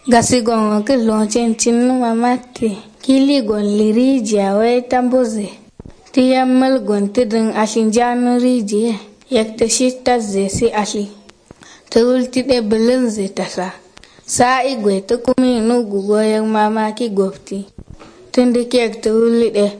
Gasi gon ke lonchen chin mamati. Kili gon lirija wai tamboze. Tiyamal gon tidin ashin janu riji. Yakta shita ze si ashi. Tawulti de belin ze tasa. Sa igwe ta kumi nugu goyon mamaki gofti. Tundi kek tawuli de.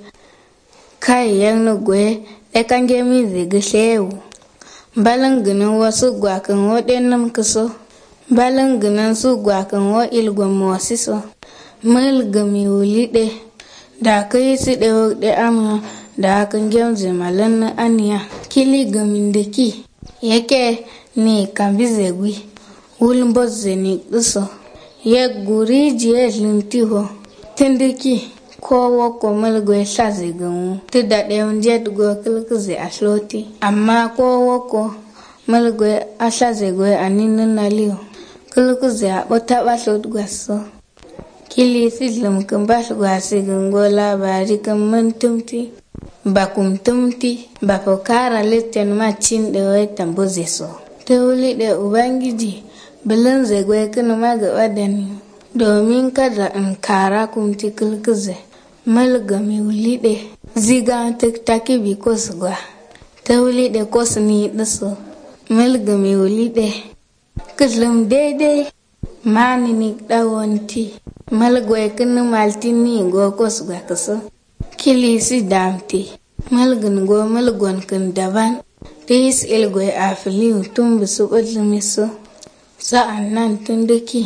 Kai yang nugwe de kanjemi ze gishewu. Balang ginin wasu gwakan waɗannan kaso. Balang ginin su gwakan wa ilgwa mawasiso. Malgami wuli de. Da kai si de wakde amma da hakan gemze malan na aniya. Kili gamin da ki. Yake ni kambize gwi. Wulmboze ni uso. Yek guri jiye lintiho. Tindiki. Kowa ko malgwe shazi gamu. Tida de unjet go kilkuze asloti. Amma kowa ko malgwe ashazi gwe aninu naliyo. Kilkuze abota baslot gwaso. Kili sidlum kumbash gwasi gungo labari kumuntumti. Bakumtumti. Bapokara liten machin de we tamboze so. Teuli de ubangiji. Bilin zegwe kinu maga wadani. Domin kada in kara kumti kilkuze. Malgami wulide. Ziga tiktaki bi kosgwa. Ta wulide kosni daso. Malgami wulide. Kizlum dede. Mani nik dawanti. Malgwe kinu maltini go kosgwa kaso. Kilisi damti. Malgan go malgon kin daban. Tis ilgwe afiliu tumbi subadlumiso. Sa'an nan tunduki.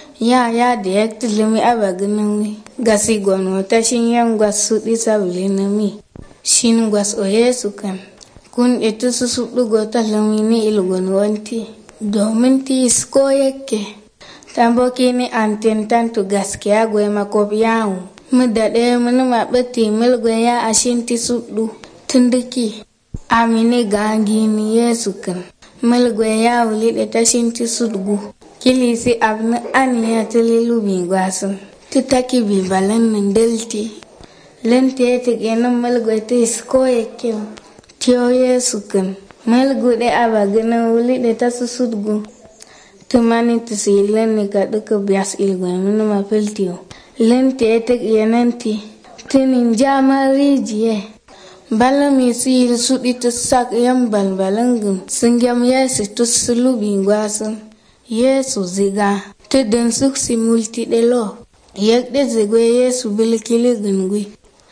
Ya da ya tilimi abaginawi. Gasi gwano tashin yan gwasu disa bilinami. Shin gwas o Yesu kan. Kun ito susuɗugo talami ni ilgon wanti. Domin ti isko yake. Tamboki ni antin tantu gaskiya gwe makob yawu. Mudade mini maɓati milgwe ya ashinti suɗu. Tunduki. Amini gangi ni Yesu kan. Milgwe ya wuli tashinti suɗgu. Kilisi abnu aniya tililu bi gwasun. Tutaki bi balan nindelti. Lente tigenan malgwe ti isko yake. Tiyo Yesu kan. Malgu de abagina wuli de tasu sudgu. Tumani tisilen ni kaduka bias ilgwe minu mapiltiyo. Lente tigenanti. Tinin jama rijiye. Balam yisi il sudi tusak yam balbalangum. Singyam Yesu tusulu bi gwasun. Yesu ziga. Tudun suksi multi de lo. Yekde zigwe Yesu bilikili gungwi.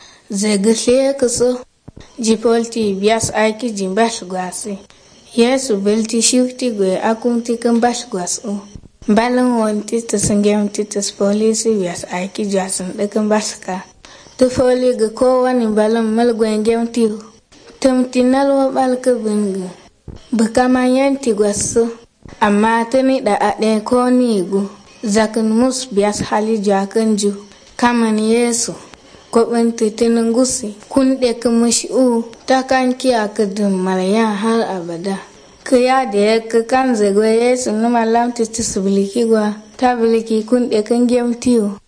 Zegishe kuso. Jipolti bias aiki jimbash gwasi. Yesu bilti shifti gwe akumti kumbash gwasu. Balang wanti tusingem titus polisi bias aiki jwasun de kumbashka. Tufoli ga kowani balang malgwen gemtiyo. Tumti nalwa balka bungu. Bukama yanti gwasu. Amma tani da ade ko nigu. Zakin mus bias hali jakanju. Kaman Yesu. Kwabinti tinungusi. Kunde kumushu. Takan kiya kudum malayan har abada. Kaya da ya kakan zagwe Yesu numa lamti tisubiliki gwa. Tabiliki kunde kan gemtiyo.